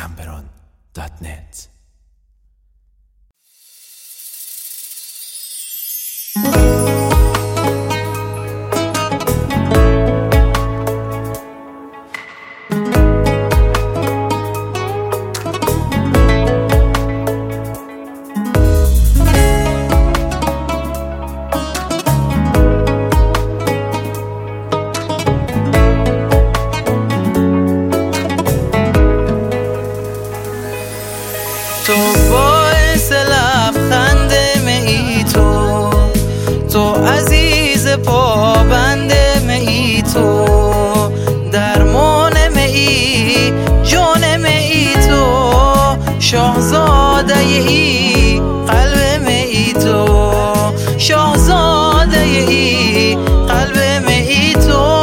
Gamberon.net. تو باعث لبخند ای تو عزیز پابند ای تو درمان ای جان ای تو شاهزاده ای قلب ای تو شاهزاده ای قلب ای تو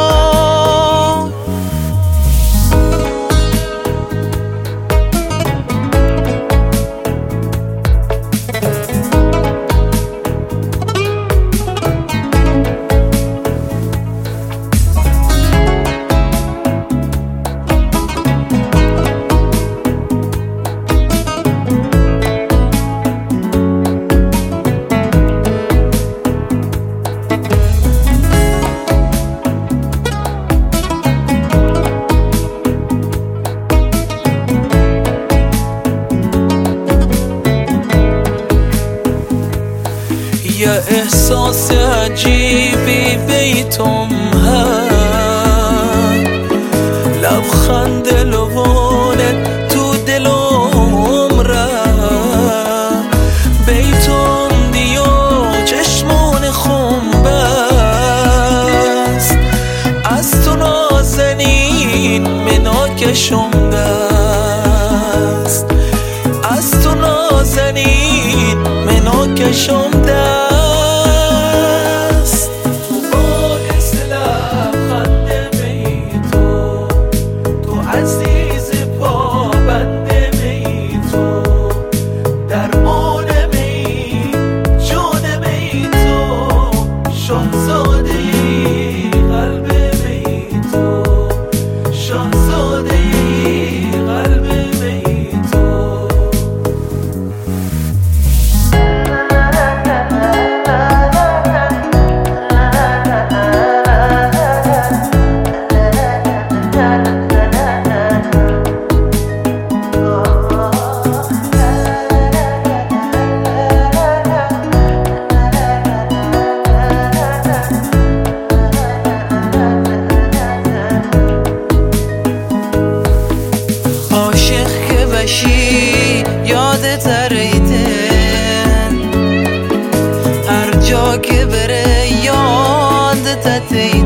یه احساس عجیبی بیتم هست لبخند لبانت تو دلم رفت بیتم دیا چشمان خم بست از تو نازنین مناکشم دست از تو نازنین مناکشم دست باعث لبخند ای تو عزیز پابند ای تو درمان ای جان ای تو شاهزاده ای قلب ای تو شاهزاده ای قلب ای تو یادت ریتن هر جا که بره یادت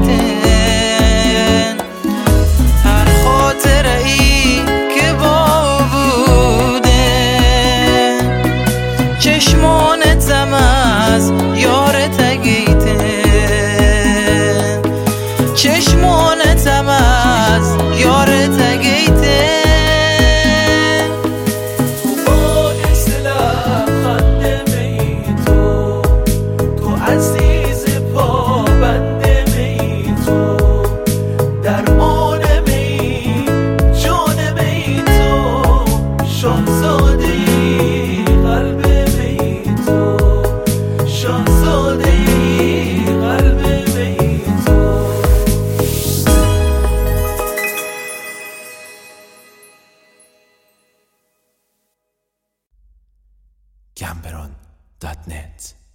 تیتن هر خاطره ای که با بوده چشمانتم از یارت گیتن چشمانتم از یارت گیتن عزیز پابند ای تو درمان ای جان ای تو شاهزاده ای قلب ای تو شاهزاده ای قلب ای تو Gamberon.net.